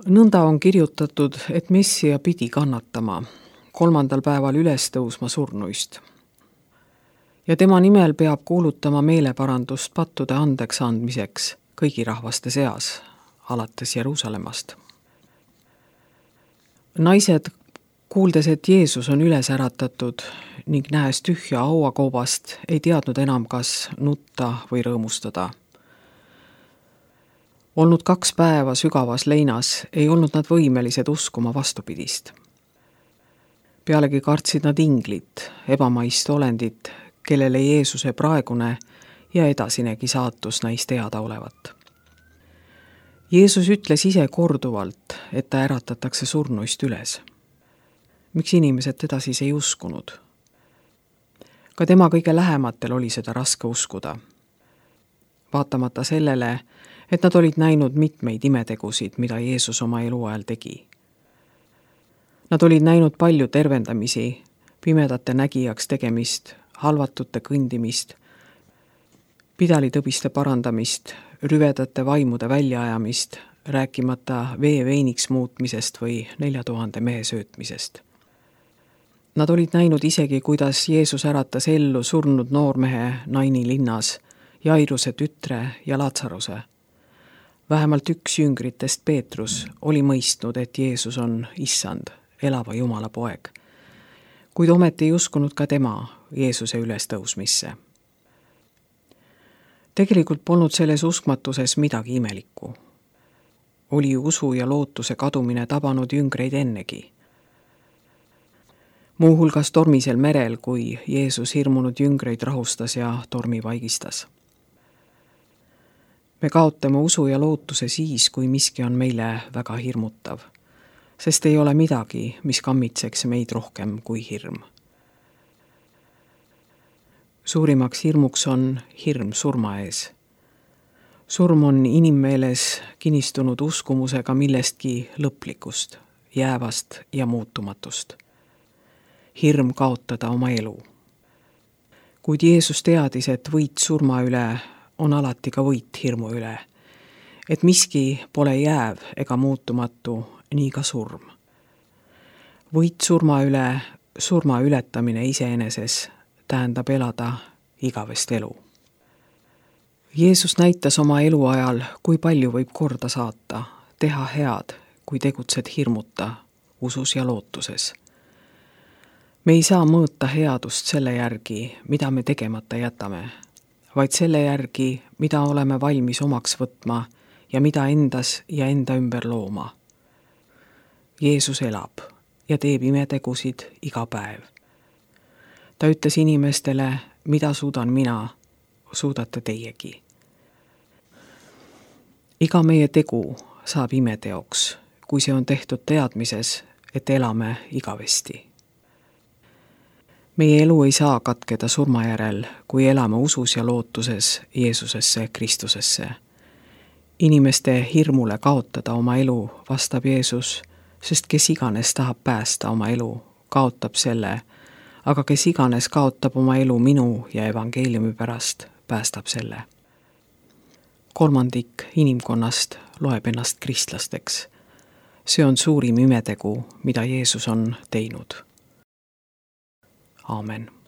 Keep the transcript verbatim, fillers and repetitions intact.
Nõnda on kirjutatud, et Messia pidi kannatama, kolmandal päeval üles tõusma surnuist. Ja tema nimel peab kuulutama meeleparandust pattude andeks andmiseks kõigi rahvaste seas, alates Jeruusalemmast. Naised, kuuldes, et Jeesus on üles äratatud ning nähes tühja hauakoobast, ei teadnud enam, kas nutta või rõõmustada. Olnud kaks päeva sügavas leinas, ei olnud nad võimelised uskuma vastupidist. Pealegi kartsid nad inglit, ebamaist olendit, kellele Jeesuse praegune ja edasinegi saatus näis teada olevat. Jeesus ütles ise korduvalt, et ta äratatakse surnuist üles. Miks inimesed teda siis ei uskunud? Ka tema kõige lähematel oli seda raske uskuda. Vaatamata sellele, et nad olid näinud mitmeid imetegusid, mida Jeesus oma eluajal tegi. Nad olid näinud palju tervendamisi, pimedate nägijaks tegemist, halvatute kõndimist, pidalitõbiste parandamist, rüvedate vaimude väljaajamist, rääkimata vee veiniks muutmisest või nelja tuhande mehe söötmisest. Nad olid näinud isegi, kuidas Jeesus äratas ellu surnud noormehe Naini linnas, Jairuse tütre ja Latsaruse. Vähemalt üks jüngritest Peetrus oli mõistnud, et Jeesus on issand, elava Jumala poeg. Kuid ometi ei uskunud ka tema Jeesuse ülestõusmisse. Tegelikult polnud selles uskmatuses midagi imelikku. Oli usu ja lootuse kadumine tabanud jüngreid ennegi. Muuhulgas tormisel merel, kui Jeesus hirmunud jüngreid rahustas ja tormi vaigistas. Me kaotame usu ja lootuse siis, kui miski on meile väga hirmutav, sest ei ole midagi, mis kammitseks meid rohkem kui hirm. Suurimaks hirmuks on hirm surma ees. Surm on inimmeeles kinnistunud uskumusega millestki lõplikust, jäävast ja muutumatust. Hirm kaotada oma elu. Kuid Jeesus teadis, et võit surma üle on alati ka võit hirmu üle, et miski pole jääv ega muutumatu, nii ka surm. Võit surma üle, surma ületamine iseeneses tähendab elada igavest elu. Jeesus näitas oma eluajal, kui palju võib korda saata, teha head, kui tegutsed hirmuta, usus ja lootuses. Me ei saa mõõta headust selle järgi, mida me tegemata jätame, vaid selle järgi, mida oleme valmis omaks võtma ja mida endas ja enda ümber looma. Jeesus elab ja teeb imetegusid iga päev. Ta ütles inimestele, mida suudan mina, suudate teiegi. Iga meie tegu saab imeteoks, kui see on tehtud teadmises, et elame igavesti. Meie elu ei saa katkeda surma järel, kui elame usus ja lootuses Jeesusesse, Kristusesse. Inimeste hirmule kaotada oma elu vastab Jeesus, sest kes iganes tahab päästa oma elu, kaotab selle, aga kes iganes kaotab oma elu minu ja evangeeliumi pärast, päästab selle. Kolmandik inimkonnast loeb ennast kristlasteks. See on suurim imetegu, mida Jeesus on teinud. Aamen.